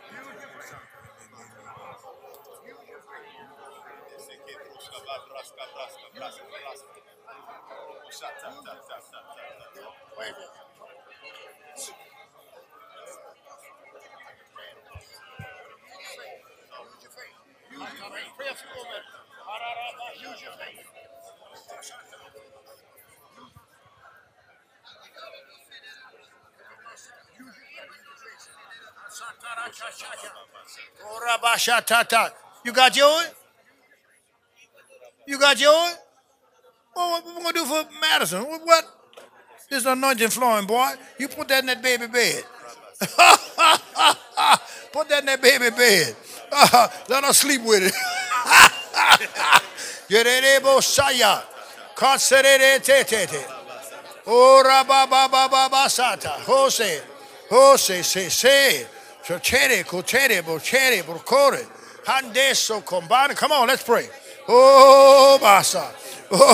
Use your faith. You got yours? You got yours? Well, what we gonna do for Madison? What? This anointing flowing, boy. You put that in that baby bed. Put that in that baby bed. Let her sleep with it. Yerebo saya. Conserere tete. Ora ba ba ba ba ba sata. Jose. Jose se. Chere, cotere, bochere, borcore. Handeso combine. Come on, let's pray. Oh, basa. Oh.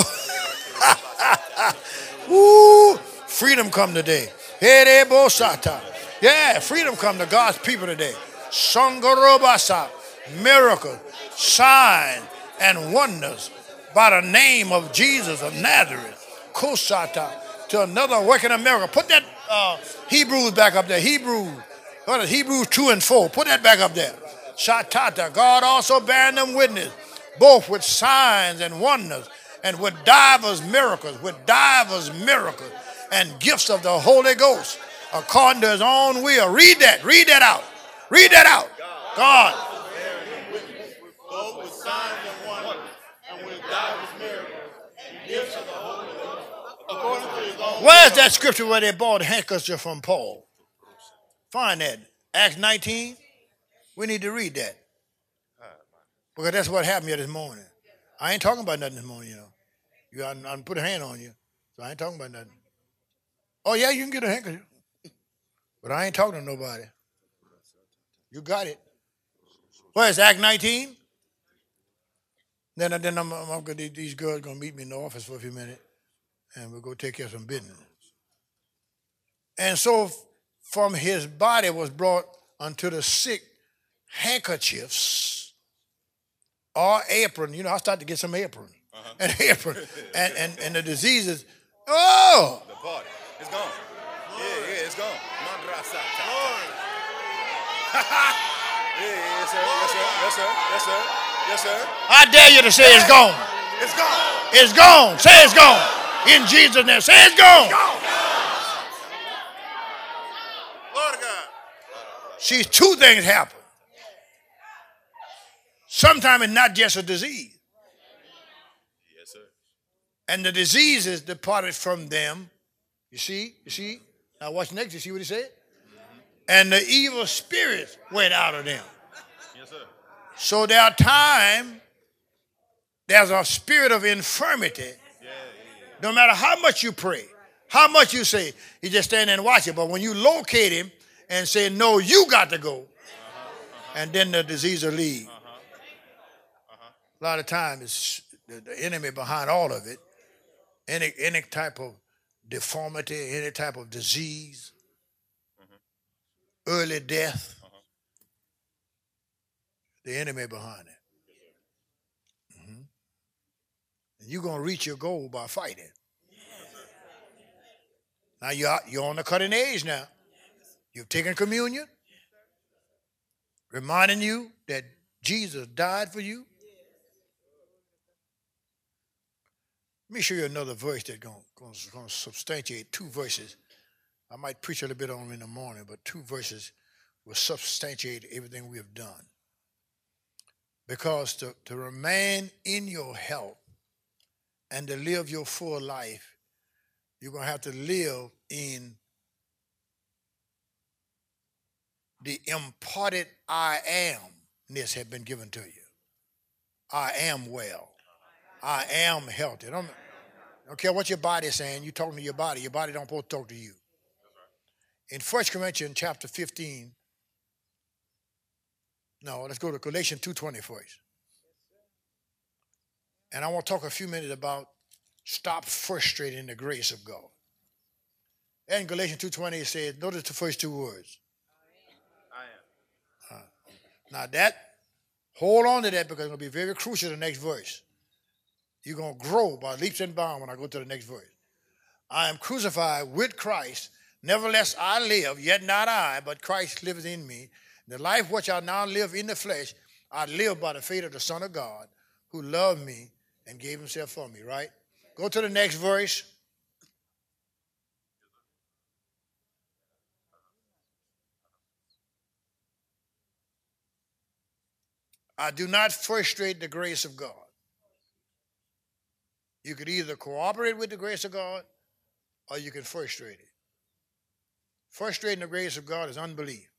Woo. Freedom come today. Erebo sata. Yeah, freedom come to God's people today. Songarobasa. Miracles, signs, and wonders by the name of Jesus of Nazareth. Kusata. To another working of miracle. Put that Hebrews back up there. Hebrews 2 and 4. Put that back up there. Shatata. God also bearing them witness, both with signs and wonders, and with divers miracles, and gifts of the Holy Ghost, according to his own will. Read that. Read that out. Read that out. God. Both with signs and wonders, and with divers miracles, and gifts of the Holy Ghost, according to his own. Where's that scripture where they bought handkerchief from Paul? Find that. Acts 19. We need to read that. Because that's what happened here this morning. I ain't talking about nothing this morning, you know. I'm put a hand on you, so I ain't talking about nothing. Oh, yeah, you can get a handkerchief. But I ain't talking to nobody. You got it. Where's Act 19? Then I'm gonna, these girls going to meet me in the office for a few minutes, and we'll go take care of some business. And so from his body was brought unto the sick handkerchiefs or apron. You know, I started to get some apron. An apron. and the diseases. Oh! The party. It's gone. Yeah, it's gone. Mandrasa. Yes, sir. Yes, sir. Yes, sir. Yes, sir. I dare you to say it's gone. It's gone. It's gone. Say it's gone. In Jesus' name. Say it's gone. Lord of God. See, two things happen. Sometimes it's not just a disease. Yes, sir. And the disease is departed from them. You see? Now watch next. You see what he said? And the evil spirits went out of them. Yes, sir. So there are times there's a spirit of infirmity. No matter how much you pray, how much you say, he just stand there and watch it. But when you locate him and say, no, you got to go, and then the disease will leave. A lot of times it's the enemy behind all of it. Any type of deformity, any type of disease, early death, the enemy behind it. And you're going to reach your goal by fighting. Now you're on the cutting edge now. You've taken communion. reminding you that Jesus died for you. Let me show you another verse that's going to substantiate two verses. I might preach a little bit on them in the morning, but two verses will substantiate everything we have done. Because to remain in your health and to live your full life, you're going to have to live in the imparted I amness have been given to you. I am well. I am healthy. Don't care what your body is saying. You're talking to your body. Your body don't supposed to talk to you. In 1 Corinthians chapter 15, no, let's go to Galatians 2:20 first. And I want to talk a few minutes about stop frustrating the grace of God. And in Galatians 2:20 it says, notice the first two words. I am. Now that, hold on to that because it's going to be very crucial to the next verse. You're going to grow by leaps and bounds when I go to the next verse. I am crucified with Christ. Nevertheless I live, yet not I, but Christ liveth in me. The life which I now live in the flesh, I live by the faith of the Son of God, who loved me and gave himself for me, right? Go to the next verse. I do not frustrate the grace of God. You could either cooperate with the grace of God or you can frustrate it. Frustrating the grace of God is unbelief.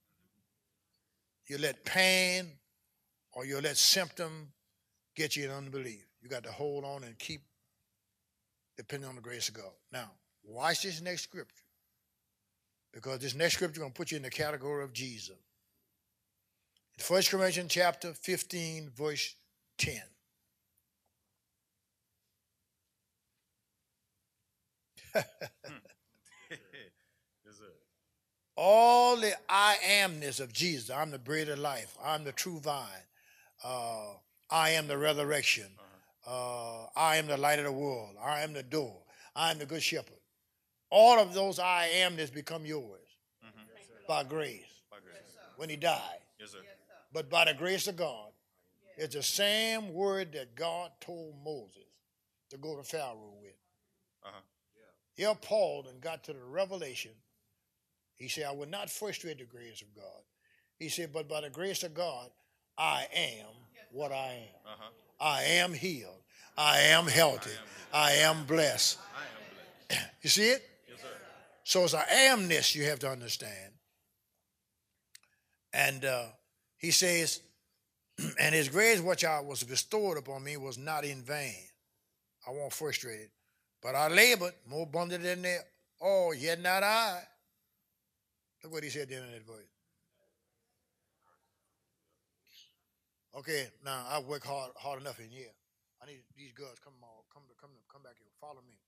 You let pain or you let symptom get you in unbelief. You got to hold on and keep depending on the grace of God. Now, watch this next scripture. Because this next scripture is going to put you in the category of Jesus. In 1 Corinthians chapter 15, verse 10. Yes, sir. All the I amness of Jesus. I'm the bread of life. I'm the true vine. I am the resurrection. I am the light of the world. I am the door. I am the good shepherd. All of those I amness become yours by grace. By grace. When he died. Yes, sir. But by the grace of God, it's the same word that God told Moses to go to Pharaoh with. Uh-huh. Here Paul and got to the revelation. He said, I will not frustrate the grace of God. He said, but by the grace of God, I am what I am. Uh-huh. I am healed. I am healthy. I am blessed. I am blessed. You see it? Yes, sir. So it's an amness you have to understand. And he says, and his grace which I was bestowed upon me was not in vain. I won't frustrate it. But I labored more abundant than they all, yet not I. Look what he said at the end of that verse. Okay, now I work hard enough in here. I need these girls come back here. Follow me.